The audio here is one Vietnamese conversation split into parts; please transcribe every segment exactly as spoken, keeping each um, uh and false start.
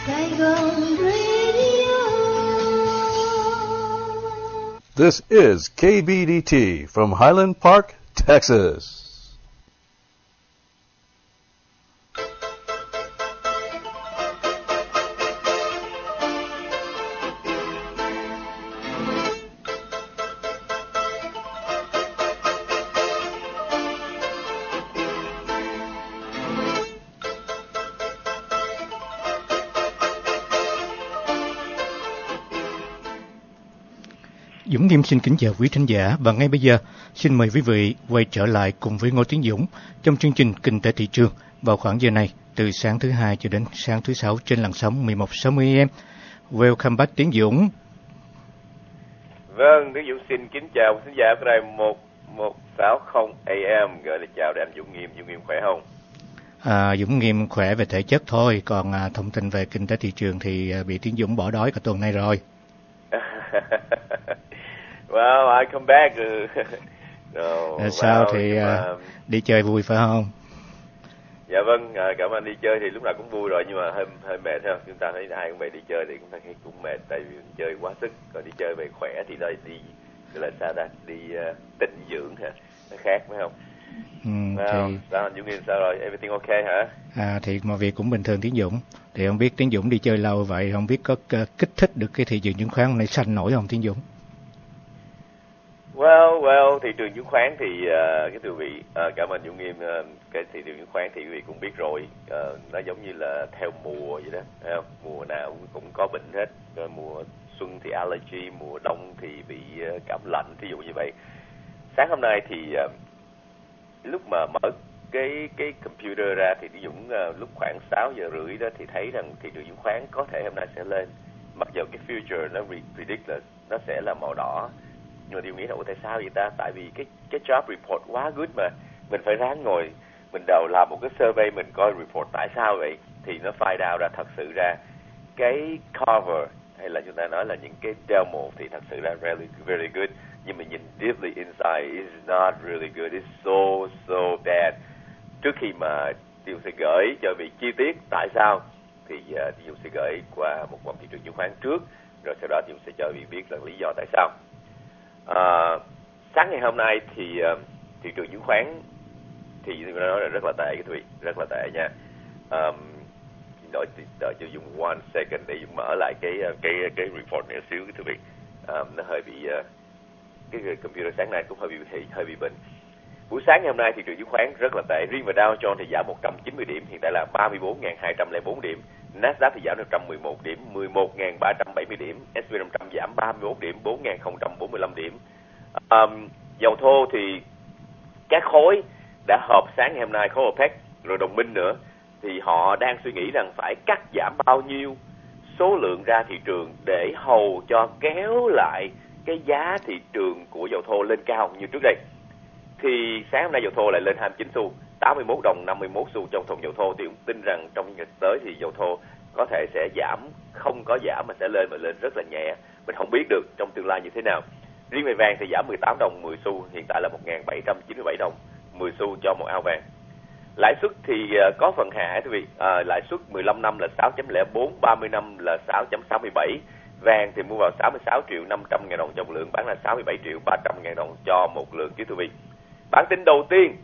Saigon Radio. This is K B D T from Highland Park, Texas. Dũng Nghiêm xin kính chào quý thính giả và ngay bây giờ xin mời quý vị quay trở lại cùng với Ngô Tiến Dũng trong chương trình Kinh tế thị trường vào khoảng giờ này từ sáng thứ hai cho đến sáng thứ sáu trên làn sóng mười một sáu mươi a em. Welcome back Tiến Dũng. Vâng, Tiến Dũng xin kính chào quý thính giả của đài một một sáu không a em, gọi là chào đến anh Dũng Nghiêm. Dũng Nghiêm khỏe không? À, Dũng Nghiêm khỏe về thể chất thôi, còn à, thông tin về kinh tế thị trường thì à, bị Tiến Dũng bỏ đói cả tuần nay rồi. Well, I come back. no, à, sao well, thì mà... uh, đi chơi vui phải không? Dạ vâng, à, cảm ơn. Đi chơi thì lúc nào cũng vui rồi, nhưng mà hơi hơi mệt thôi. Chúng ta thấy ai cũng vậy, đi chơi thì chúng ta thấy cũng mệt, tại vì chơi quá sức. Còn đi chơi về khỏe thì đây đi gọi là sao ta? Đi uh, tịnh dưỡng hả? Nó khác phải không? Ừ, well, thì... Sao anh Dũng Nghiêm sao rồi? Everything okay hả? À, thì mọi việc cũng bình thường Tiến Dũng. Thì không biết Tiến Dũng đi chơi lâu vậy, không biết có uh, kích thích được cái thị trường chứng khoán hôm nay xanh nổi không Tiến Dũng? Well, well, thị trường chứng khoán thì uh, cái quý vị uh, cảm ơn Dũng Nghiêm. Uh, cái thị trường chứng khoán thì quý vị cũng biết rồi, uh, nó giống như là theo mùa vậy đó, thấy không? Mùa nào cũng có bệnh hết. Rồi mùa xuân thì allergy, mùa đông thì bị uh, cảm lạnh, thí dụ như vậy. Sáng hôm nay thì uh, lúc mà mở cái cái computer ra thì Dũng uh, lúc khoảng sáu giờ rưỡi đó thì thấy rằng thị trường chứng khoán có thể hôm nay sẽ lên, mặc dù cái future nó predict là nó sẽ là màu đỏ. Nhưng mà điều nghĩ là tại sao vậy ta? Tại vì cái cái job report quá good mà mình phải ráng ngồi mình đầu làm một cái survey, mình coi report tại sao vậy, thì nó find out ra thật sự ra cái cover hay là chúng ta nói là những cái demo thì thật sự ra really very good, nhưng mà nhìn deeply inside is not really good, it's so so bad. Trước khi mà Điều sẽ gửi cho vị chi tiết tại sao thì uh, Điều sẽ gửi qua một vòng thị trường chứng khoán trước, rồi sau đó Điều sẽ cho vị biết là lý do tại sao. À, sáng ngày hôm nay thì uh, thị trường chứng khoán thì tôi nói là rất là tệ cái quý vị, rất là tệ nha. Um, đợi đợi cho dùng one second để dùng mở lại cái cái cái report này xíu cái quý vị. Um, nó hơi bị uh, cái computer sáng nay cũng hơi bị hơi bị bệnh. Buổi sáng ngày hôm nay thị trường chứng khoán rất là tệ. Riêng về Dow Jones thì giảm một trăm chín mươi điểm, hiện tại là ba mươi bốn nghìn hai trăm lẻ bốn điểm. Nasdaq thì giảm một trăm mười một điểm, mười một nghìn ba trăm bảy mươi điểm. ét and pê năm trăm giảm ba mươi mốt điểm, bốn nghìn không trăm bốn mươi lăm điểm. Um, dầu thô thì các khối đã họp sáng ngày hôm nay, khối OPEC rồi đồng minh nữa, thì họ đang suy nghĩ rằng phải cắt giảm bao nhiêu số lượng ra thị trường để hầu cho kéo lại cái giá thị trường của dầu thô lên cao như trước đây. Thì sáng hôm nay dầu thô lại lên hai mươi chín xu, tám mươi mốt đồng năm mươi mốt xu trong thùng dầu thô. Thì cũng tin rằng trong những ngày tới thì dầu thô có thể sẽ giảm, không có giảm mà sẽ lên và lên rất là nhẹ. Mình không biết được trong tương lai như thế nào. Riêng về vàng thì giảm mười tám đồng mười xu, hiện tại là một nghìn bảy trăm chín mươi bảy đồng mười xu cho một ao vàng. Lãi suất thì có phần hạ quý vị, à, lãi suất mười lăm năm là sáu chấm không bốn, ba mươi năm là sáu chấm sáu bảy. Vàng thì mua vào sáu mươi sáu triệu năm trăm ngàn đồng cho một lượng, bán là sáu mươi bảy triệu ba trăm ngàn đồng cho một lượng quý vị. Bản tin đầu tiên,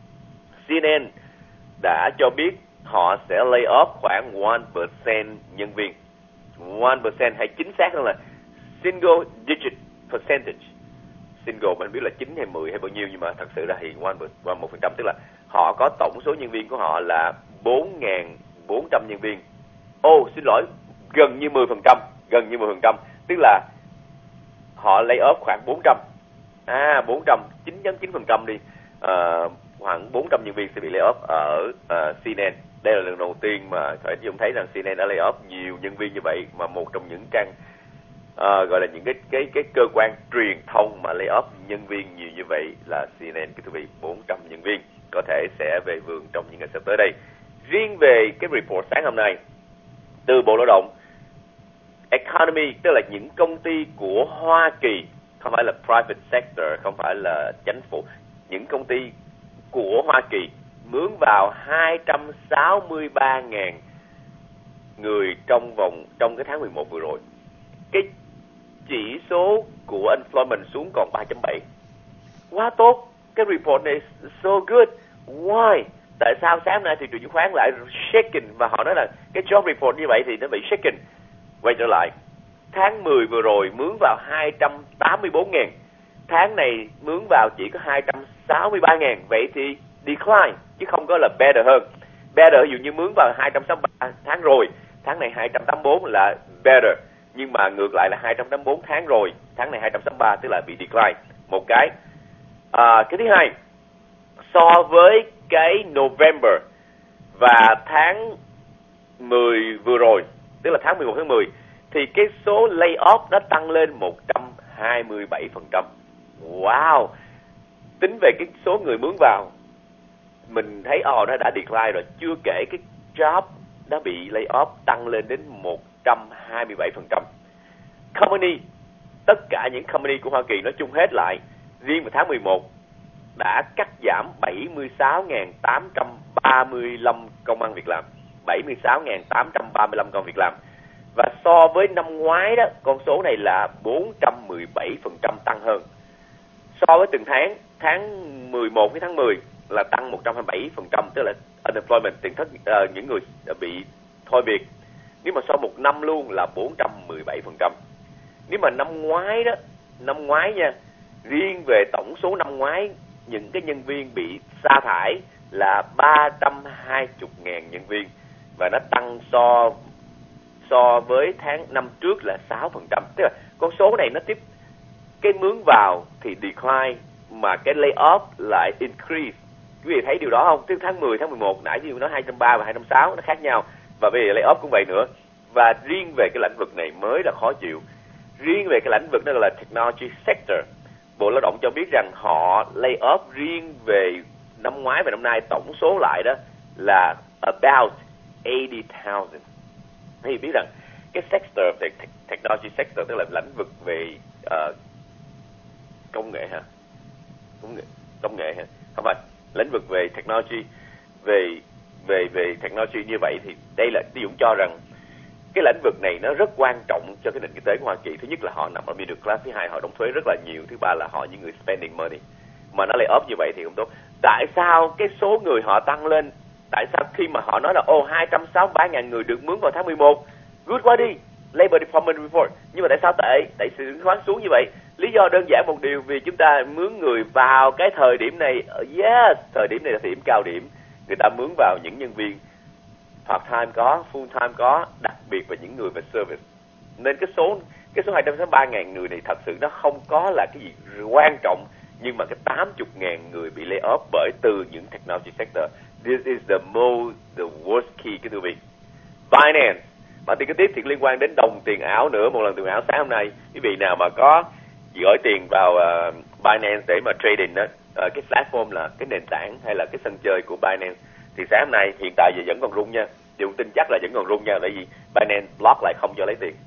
xê en en đã cho biết họ sẽ lay off khoảng một phần trăm nhân viên. một phần trăm hay chính xác hơn là single digit percentage. Single mình biết là chín hay mười hay bao nhiêu, nhưng mà thật sự ra thì một phần trăm, tức là họ có tổng số nhân viên của họ là bốn nghìn bốn trăm nhân viên. Ô, oh, xin lỗi, gần như mười phần trăm, gần như mười phần trăm, tức là họ lay off khoảng bốn trăm. À, bốn trăm, chín chấm chín phần trăm đi. À, khoảng bốn trăm nhân viên sẽ bị lay off ở uh, xê en en. Đây là lần đầu tiên mà phải chúng thấy rằng xê en en đã lay off nhiều nhân viên như vậy, mà một trong những trang uh, gọi là những cái cái cái cơ quan truyền thông mà lay off nhân viên nhiều như vậy là xê en en. Cái thưa quý vị, bốn trăm nhân viên có thể sẽ về vườn trong những ngày sắp tới đây. Riêng về cái report sáng hôm nay từ Bộ Lao động, economy, tức là những công ty của Hoa Kỳ, không phải là private sector, không phải là chính phủ, những công ty của Hoa Kỳ mướn vào hai trăm sáu mươi ba nghìn người trong vòng trong cái tháng mười một vừa rồi. Cái chỉ số của unemployment xuống còn ba chấm bảy. Quá tốt. Cái report này so good. Why? Tại sao sáng nay thị trường chứng khoán lại shaken và họ nói là cái job report như vậy thì nó bị shaken? Quay trở lại, tháng mười vừa rồi mướn vào hai trăm tám mươi bốn nghìn, tháng này mướn vào chỉ có hai trăm sáu mươi ba nghìn, vậy thì decline chứ không có là better hơn. Better ví dụ như mướn vào hai trăm sáu mươi ba tháng rồi, tháng này hai trăm tám mươi bốn là better, nhưng mà ngược lại là hai trăm tám mươi bốn tháng rồi, tháng này hai trăm sáu mươi ba tức là bị decline. Một cái. À, cái thứ hai, so với cái November và tháng mười vừa rồi, tức là tháng mười một tháng mười, thì cái số layoff nó tăng lên một trăm hai mươi bảy phần trăm. Wow! Tính về cái số người mướn vào, mình thấy ồ oh, nó đã decline rồi, chưa kể cái job nó bị layoff tăng lên đến một trăm hai mươi bảy phần trăm. Company, tất cả những company của Hoa Kỳ nói chung hết lại, riêng vào tháng mười một đã cắt giảm bảy mươi sáu nghìn tám trăm ba mươi lăm công ăn việc làm. bảy mươi sáu nghìn tám trăm ba mươi lăm công việc làm. Và so với năm ngoái đó, con số này là bốn trăm mười bảy phần trăm tăng hơn. So với từng tháng, tháng mười một đến tháng mười là tăng một trăm hai mươi bảy phần trăm, tức là unemployment, tiền thất uh, những người bị thôi việc. Nếu mà so một năm luôn là bốn trăm mười bảy phần trăm. Nếu mà năm ngoái đó, năm ngoái nha, riêng về tổng số năm ngoái, những cái nhân viên bị sa thải là ba trăm hai mươi nghìn nhân viên, và nó tăng so so với tháng năm trước là sáu phần trăm. Tức là con số này nó tiếp, cái mướn vào thì decline mà cái layoff lại increase. Quý vị thấy điều đó không? Tức tháng mười, tháng mười một nãy như nói hai trăm ba mươi và hai trăm sáu mươi nó khác nhau, và bây giờ layoff cũng vậy nữa. Và riêng về cái lĩnh vực này mới là khó chịu. Riêng về cái lĩnh vực đó là technology sector, Bộ Lao động cho biết rằng họ lay off riêng về năm ngoái và năm nay tổng số lại đó là about eighty thousand. Thì biết rằng cái sector, về technology sector, tức là lĩnh vực về uh, công nghệ hả? Công nghệ, công nghệ hả? Không phải, lĩnh vực về technology, về về về technology như vậy thì đây là Dũng cho rằng cái lĩnh vực này nó rất quan trọng cho cái nền kinh tế của Hoa Kỳ. Thứ nhất là họ nằm ở middle class, thứ hai họ đóng thuế rất là nhiều, thứ ba là họ những người spending money. Mà nó lay off như vậy thì không tốt. Tại sao cái số người họ tăng lên? Tại sao khi mà họ nói là ô hai trăm sáu mươi ba nghìn người được mướn vào tháng mười một, good quá đi, Labor Department report, nhưng mà tại sao tệ? Tại sự chứng khoán xuống như vậy? Lý do đơn giản một điều, vì chúng ta mướn người vào cái thời điểm này. Yes, thời điểm này là thời điểm cao điểm, người ta mướn vào những nhân viên part time có, full time có, đặc biệt là những người về service. Nên cái số cái số hai trăm sáu mươi ba nghìn người này thật sự nó không có là cái gì quan trọng, nhưng mà cái tám mươi nghìn người bị lay off bởi từ những technology sector. This is the most, the worst key, cái thưa vị. Binance, bản tin kế tiếp thì liên quan đến đồng tiền ảo nữa. Một lần tiền ảo sáng hôm nay, quý vị nào mà có gửi tiền vào uh, Binance để mà trading đó, uh, cái platform là cái nền tảng hay là cái sân chơi của Binance, thì sáng hôm nay hiện tại giờ vẫn còn rung nha. Thì cũng tin chắc là vẫn còn rung nha, tại vì Binance block lại không cho lấy tiền.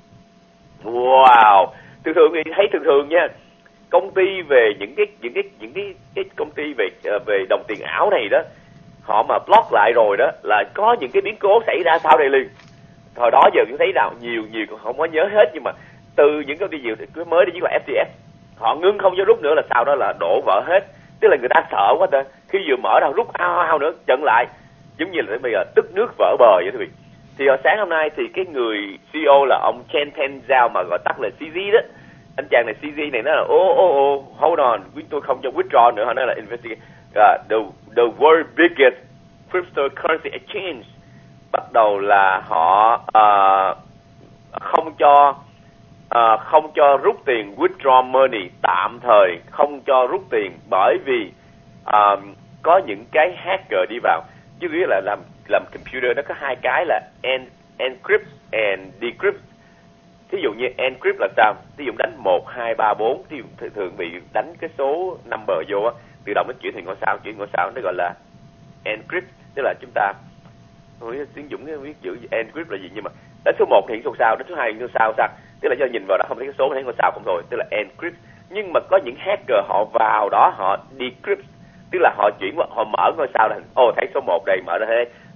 Wow, thường thường thì thấy thường thường nha, công ty về những cái những cái những cái cái công ty về về đồng tiền ảo này đó, họ mà block lại rồi đó là có những cái biến cố xảy ra sau đây liền. Thời đó giờ cũng thấy nào nhiều nhiều không có nhớ hết, nhưng mà từ những cái điều cái mới đi với là ép tê ét, họ ngưng không cho rút nữa là sau đó là đổ vỡ hết. Tức là người ta sợ quá ta, khi vừa mở ra rút ao ao nữa chận lại, giống như là bây giờ tức nước vỡ bờ vậy quý vị. Thì hồi sáng hôm nay thì cái người xê e ô là ông Chen Ten Zhao, mà gọi tắt là xê giê đó, anh chàng này xê giê này nói là ô ô ô hold on, tôi không cho withdraw nữa. Họ nói là investigate uh, the the world biggest cryptocurrency exchange, bắt đầu là họ uh, không cho uh, không cho rút tiền, withdraw money, tạm thời không cho rút tiền, bởi vì uh, có những cái hacker đi vào. Chứ nghĩa là làm làm computer nó có hai cái là en, encrypt and decrypt. Thí dụ như encrypt là sao? Thí dụ đánh một, hai, ba, bốn, thí dụ thường, thường bị đánh cái số number vô á, tự động nó chuyển thành ngôi sao, chuyển ngôi sao nó gọi là encrypt, tức là chúng ta thôi tiếng Dũng biết chữ encrypt là gì, nhưng mà đánh số một thì số sao, đánh số hai thì số sao sao, tức là do nhìn vào đó không thấy cái số mà thấy ngôi sao không thôi, tức là encrypt. Nhưng mà có những hacker họ vào đó họ decrypt, tức là họ chuyển họ mở ngôi sao thành ô thấy số một đây mở ra thế,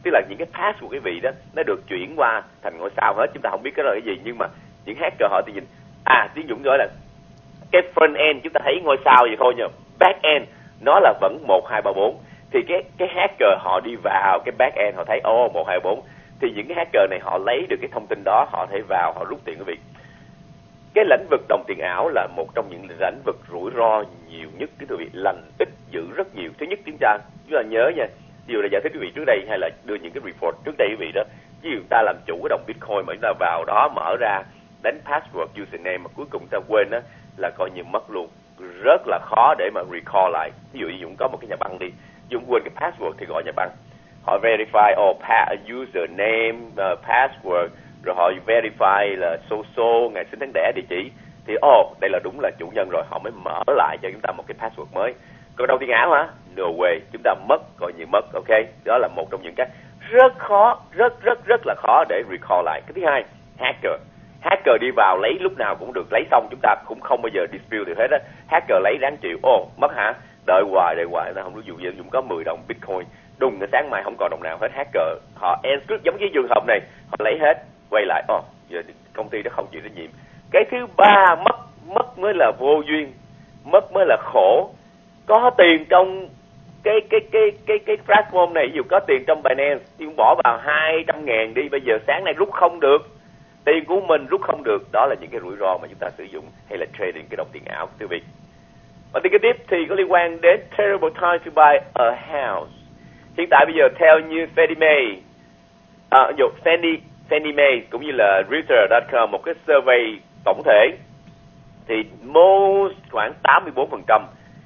tức là những cái pass của quý vị đó nó được chuyển qua thành ngôi sao hết, chúng ta không biết cái đó là cái gì, nhưng mà những hacker họ thì nhìn à tiếng Dũng nói là cái front end chúng ta thấy ngôi sao vậy thôi, nhưng back end nó là vẫn một hai ba bốn, thì cái cái hacker họ đi vào cái back end họ thấy ô oh, một hai bốn, thì những cái hacker này họ lấy được cái thông tin đó, họ thể vào họ rút tiền quý vị. Cái lĩnh vực đồng tiền ảo là một trong những lĩnh vực rủi ro nhiều nhất, cái quý vị lành ít dữ rất nhiều. Thứ nhất chúng ta chúng ta nhớ nha, dù là giải thích quý vị trước đây hay là đưa những cái report trước đây quý vị đó, ví dụ ta làm chủ cái đồng Bitcoin mà chúng ta vào đó mở ra đánh password username mà cuối cùng ta quên đó là coi như mất luôn, rất là khó để mà recall lại. Ví dụ như Dũng có một cái nhà băng đi, Dũng quên cái password thì gọi nhà băng, họ verify oh, pa- username, uh, password, rồi họ verify là số số, ngày sinh tháng đẻ, địa chỉ, thì oh đây là đúng là chủ nhân rồi, họ mới mở lại cho chúng ta một cái password mới. Còn đồng tiền ảo hả? No way, chúng ta mất coi như mất, ok? Đó là một trong những cái rất khó, rất rất rất là khó để recall lại. Cái thứ hai, hacker. Hacker đi vào lấy lúc nào cũng được, lấy xong chúng ta cũng không bao giờ dispute được hết á. Hacker lấy ráng chịu, ồ oh, mất hả? Đợi hoài, đợi hoài, nó không có dụ gì, Dũng có mười đồng Bitcoin, đùng cái sáng mai không còn đồng nào hết. Hacker họ encrypt giống cái trường hợp này, họ lấy hết, quay lại, ồ oh, giờ công ty đó không chịu trách nhiệm. Cái thứ ba, mất mất mới là vô duyên, mất mới là khổ. Có tiền trong cái cái cái cái cái platform này, ví dụ có tiền trong Binance, nhưng bỏ vào hai trăm ngàn đi, bây giờ sáng nay rút không được, tiền của mình rút không được, đó là những cái rủi ro mà chúng ta sử dụng hay là trading cái đồng tiền ảo, quý vị. Và tin kế tiếp thì có liên quan đến terrible time to buy a house. Hiện tại bây giờ theo như Fannie Mae, à, dụ Fannie Fannie Mae cũng như là Realtor chấm com, một cái survey tổng thể, thì most khoảng tám mươi bốn phần trăm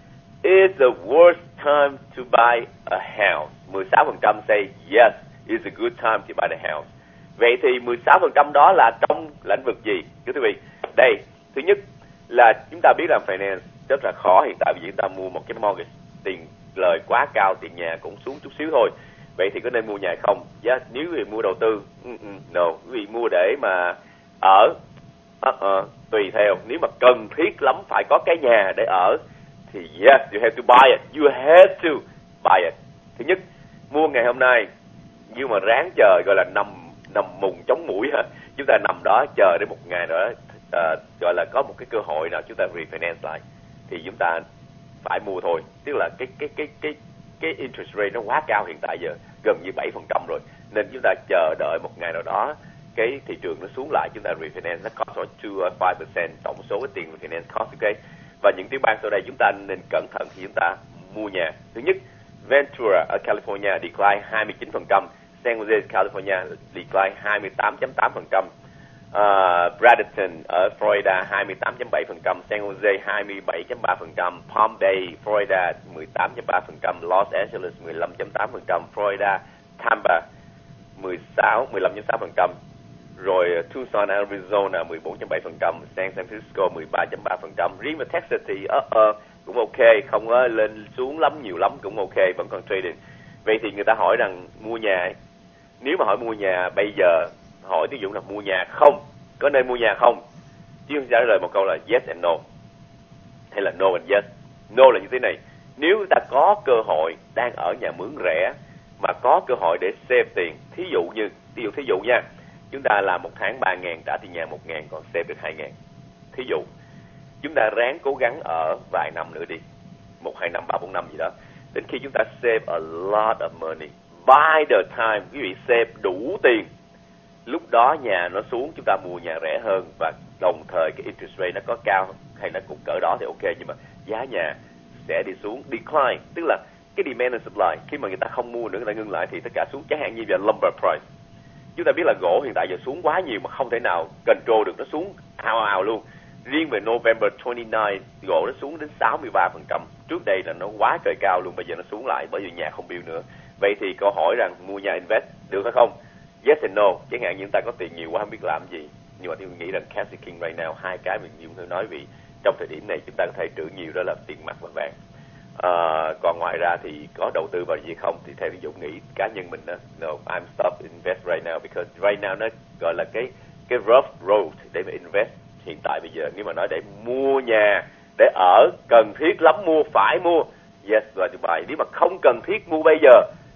is the worst time to buy a house. mười sáu phần trăm say yes, is a good time to buy the house. Vậy thì mười sáu phần trăm đó là trong lĩnh vực gì? Thưa quý vị, đây, thứ nhất là chúng ta biết là finance rất là khó hiện tại, vì chúng ta mua một cái mortgage, tiền lời quá cao, tiền nhà cũng xuống chút xíu thôi. Vậy thì có nên mua nhà không? Yeah, nếu quý vị mua đầu tư, no, quý vị mua để mà ở, uh-uh, tùy theo. Nếu mà cần thiết lắm phải có cái nhà để ở thì yes, you have to buy it, you have to buy it. Thứ nhất, mua ngày hôm nay nhưng mà ráng chờ, gọi là nằm nằm mùng chống mũi ha. Chúng ta nằm đó chờ đến một ngày đó, uh, gọi là có một cái cơ hội nào chúng ta refinance lại thì chúng ta phải mua thôi. Tức là cái cái cái cái cái interest rate nó quá cao hiện tại giờ, gần như bảy phần trăm rồi, nên chúng ta chờ đợi một ngày nào đó cái thị trường nó xuống lại, chúng ta refinance, nó cost khoảng hai đến năm phần trăm tổng số cái tiền refinance cost, ok. Và những tiểu bang sau đây chúng ta nên cẩn thận khi chúng ta mua nhà. Thứ nhất, Ventura ở California decline hai mươi chín phần trăm, San Jose, California decline hai mươi tám phẩy tám phần trăm, uh, Bradenton ở Florida hai mươi tám phẩy bảy phần trăm, San Jose hai mươi bảy phẩy ba phần trăm, Palm Bay, Florida mười tám phẩy ba phần trăm, Los Angeles mười lăm phẩy tám phần trăm, Florida, Tampa mười sáu, mười lăm phẩy sáu phần trăm, rồi Tucson, Arizona mười bốn phẩy bảy phần trăm, San Francisco mười ba phẩy ba phần trăm. Riêng mà Texas thì uh, uh, cũng ok, không có lên xuống lắm, nhiều lắm cũng ok, vẫn còn trading. Vậy thì người ta hỏi rằng mua nhà, nếu mà hỏi mua nhà bây giờ, hỏi ví dụ là mua nhà không, có nên mua nhà không, chứ không trả lời một câu là yes and no, hay là no and yes. No là như thế này, nếu chúng ta có cơ hội đang ở nhà mướn rẻ mà có cơ hội để save tiền, thí dụ như ví dụ thí dụ nha, chúng ta làm một tháng ba ngàn, trả tiền nhà một ngàn, còn save được hai ngàn, thí dụ chúng ta ráng cố gắng ở vài năm nữa đi, một hai năm, ba bốn năm gì đó, đến khi chúng ta save a lot of money, by the time quý vị save đủ tiền, lúc đó nhà nó xuống, chúng ta mua nhà rẻ hơn, và đồng thời cái interest rate nó có cao hay nó cũng cỡ đó thì ok, nhưng mà giá nhà sẽ đi xuống, decline, tức là cái demand and supply, khi mà người ta không mua nữa, người ta ngưng lại thì tất cả xuống. Chẳng hạn như là lumber price, chúng ta biết là gỗ hiện tại giờ xuống quá nhiều mà không thể nào control được, nó xuống ào ào luôn. Riêng về November hai mươi chín, gỗ nó xuống đến sáu mươi ba phần trăm. Trước đây là nó quá trời cao luôn, bây giờ nó xuống lại bởi vì nhà không build nữa. Vậy thì câu hỏi rằng mua nhà invest được hay không? Yes and no. Chẳng hạn như chúng ta có tiền nhiều quá không biết làm gì, nhưng mà tôi nghĩ rằng Cassie King right now, hai cái mình nhiều hơn nói, vì trong thời điểm này chúng ta có thể trữ nhiều, đó là tiền mặt và vàng. À, còn ngoài ra thì có đầu tư vào gì không thì theo ví dụ nghĩ cá nhân mình đó, no, I'm stop invest right now because right now nó gọi là cái cái rough road để mà invest hiện tại bây giờ. Nếu mà nói để mua nhà để ở, cần thiết lắm mua, phải mua, yes, rồi buy. Nếu mà không cần thiết mua bây giờ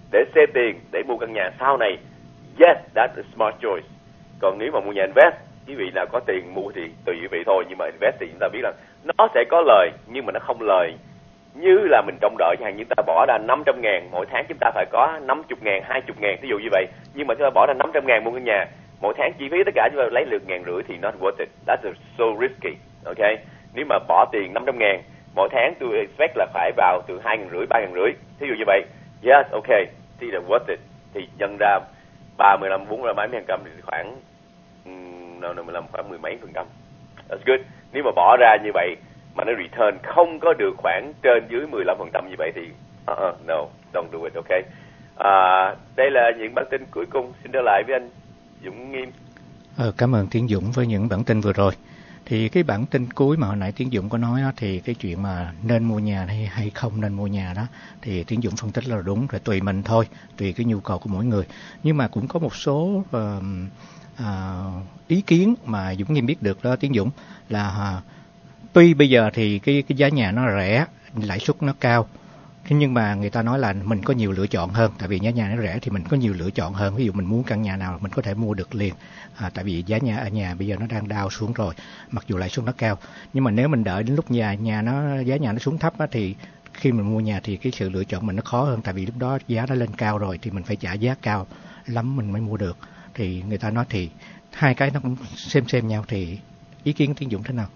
để xê tiền để mua căn nhà sau này, yes, that's a smart choice. Còn nếu mà mua nhà invest, quý vị nào có tiền mua thì tùy quý vị thôi, nhưng mà invest thì chúng ta biết là nó sẽ có lời, nhưng mà nó không lời như là mình trông đợi. Chẳng hạn như chúng ta bỏ ra năm trăm ngàn, mỗi tháng chúng ta phải có năm mươi ngàn, hai mươi ngàn, ví dụ như vậy. Nhưng mà chúng ta bỏ ra năm trăm ngàn mua căn nhà, mỗi tháng chi phí tất cả chúng ta lấy được ngàn rưỡi thì not worth it. That's so risky, okay? Nếu mà bỏ tiền năm trăm ngàn, mỗi tháng tôi expect là phải vào từ hai ngàn rưỡi, ba ngàn rưỡi, ví dụ như vậy. Yes, okay, thì là worth it. Thì nhân ra ba mươi lăm, bốn mươi mấy phần trăm thì khoảng no, no, mười lăm, khoảng mười mấy phần trăm. That's good. Nếu mà bỏ ra như vậy mà nó return không có được khoảng trên dưới mười lăm phần trăm như vậy thì uh-uh, no, don't do it, okay? À, đây là những bản tin cuối cùng. Xin trở lại với anh Dũng Nghiêm. Ờ, cảm ơn Tiến Dũng với những bản tin vừa rồi. Thì cái bản tin cuối mà hồi nãy Tiến Dũng có nói đó, thì cái chuyện mà nên mua nhà hay hay không nên mua nhà đó thì Tiến Dũng phân tích là đúng, rồi tùy mình thôi, tùy cái nhu cầu của mỗi người. Nhưng mà cũng có một số uh, uh, ý kiến mà Dũng Nghiêm biết được đó Tiến Dũng, là uh, tuy bây giờ thì cái cái giá nhà nó rẻ, lãi suất nó cao, thế nhưng mà người ta nói là mình có nhiều lựa chọn hơn, tại vì giá nhà nó rẻ thì mình có nhiều lựa chọn hơn. Ví dụ mình muốn căn nhà nào mình có thể mua được liền, à, tại vì giá nhà ở nhà bây giờ nó đang down xuống rồi, mặc dù lãi suất nó cao. Nhưng mà nếu mình đợi đến lúc nhà nhà nó giá nhà nó xuống thấp á, thì khi mình mua nhà thì cái sự lựa chọn mình nó khó hơn, tại vì lúc đó giá nó lên cao rồi thì mình phải trả giá cao lắm mình mới mua được. Thì người ta nói thì hai cái nó cũng xem xem nhau, thì ý kiến của Tiến Dũng thế nào?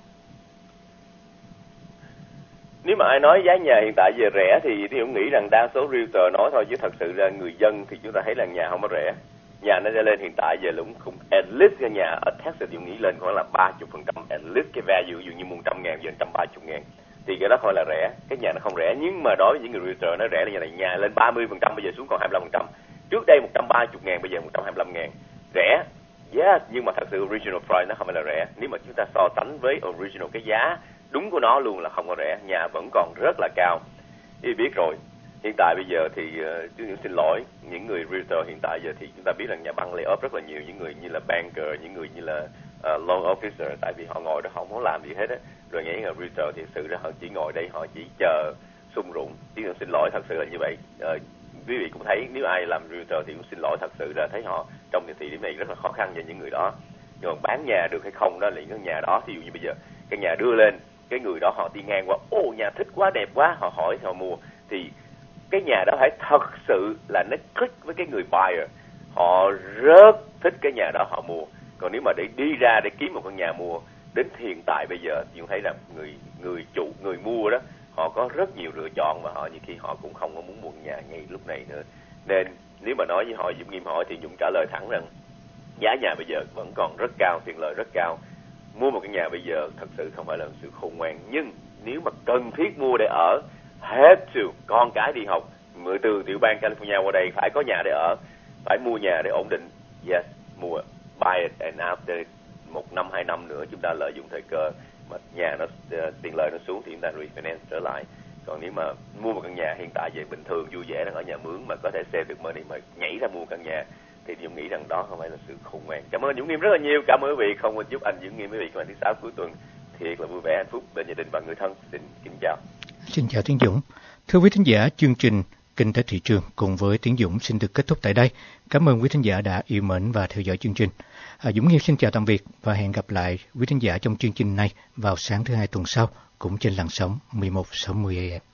Nếu mà ai nói giá nhà hiện tại giờ rẻ thì tôi cũng nghĩ rằng đa số realtor nói thôi, chứ thật sự ra người dân thì chúng ta thấy là nhà không có rẻ. Nhà nó sẽ lên hiện tại giờ cũng không, at least cái nhà ở Texas tôi nghĩ lên khoảng là ba mươi phần trăm, at least cái value ví dụ như một trăm ngàn giờ một trăm ba mươi ngàn thì cái đó thôi là rẻ. Cái nhà nó không rẻ, nhưng mà đối với những người realtor nó rẻ là nhà này, nhà lên ba mươi phần trăm bây giờ xuống còn hai mươi lăm phần trăm. Trước đây một trăm ba mươi ngàn bây giờ một trăm hai mươi lăm ngàn. Rẻ, yeah, nhưng mà thật sự original price nó không phải là rẻ. Nếu mà chúng ta so sánh với original, cái giá đúng của nó luôn là không có rẻ, nhà vẫn còn rất là cao. Thì biết rồi, hiện tại bây giờ thì uh, xin lỗi những người realtor hiện tại giờ thì chúng ta biết là nhà băng lay off rất là nhiều, những người như là banker, những người như là uh, loan officer, tại vì họ ngồi đó họ không có làm gì hết á. Rồi những người realtor thì sự ra họ chỉ ngồi đây, họ chỉ chờ sung rụng. Chứ xin lỗi thật sự là như vậy. Uh, quý vị cũng thấy nếu ai làm realtor thì cũng xin lỗi thật sự là thấy họ trong thời điểm này rất là khó khăn cho những người đó. Nhưng mà bán nhà được hay không đó là những nhà đó, ví dụ như bây giờ cái nhà đưa lên, cái người đó họ đi ngang qua, ô nhà thích quá, đẹp quá, họ hỏi họ mua, thì cái nhà đó phải thật sự là nó click với cái người buyer, họ rất thích cái nhà đó họ mua. Còn nếu mà để đi ra để kiếm một căn nhà mua, đến hiện tại bây giờ chúng thấy rằng người người chủ người mua đó họ có rất nhiều lựa chọn, và họ nhiều khi họ cũng không có muốn mua nhà ngay lúc này nữa. Nên nếu mà nói với họ, Dũng Nghiêm hỏi thì Dũng trả lời thẳng rằng giá nhà bây giờ vẫn còn rất cao, tiền lợi rất cao. Mua một cái nhà bây giờ thật sự không phải là sự khôn ngoan, nhưng nếu mà cần thiết mua để ở, have to, con cái đi học, mượn từ tiểu bang California qua đây phải có nhà để ở, phải mua nhà để ổn định, yes, mua, buy it, and after một năm, hai năm nữa chúng ta lợi dụng thời cơ mà nhà nó uh, tiền lợi nó xuống thì chúng ta refinance trở lại. Còn nếu mà mua một căn nhà hiện tại về bình thường vui vẻ đang ở nhà mướn mà có thể save được money mà nhảy ra mua căn nhà thì Dũng nghĩ rằng đó không phải là sự khôn ngoan. Cảm ơn Dũng Nghiêm rất là nhiều. Cảm ơn quý vị. Không quên giúp anh Dũng Nghiêm quý vị các bạn thứ sáu cuối tuần thiệt là vui vẻ hạnh phúc bên gia đình và người thân. Xin kính chào. Xin chào Tiến Dũng. Thưa quý thính giả, chương trình Kinh tế thị trường cùng với Tiến Dũng xin được kết thúc tại đây. Cảm ơn quý thính giả đã yêu mến và theo dõi chương trình. À, Dũng Nghiêm xin chào tạm biệt và hẹn gặp lại quý thính giả trong chương trình này vào sáng thứ hai tuần sau cũng trên làn sóng mười một sáu mươi A M.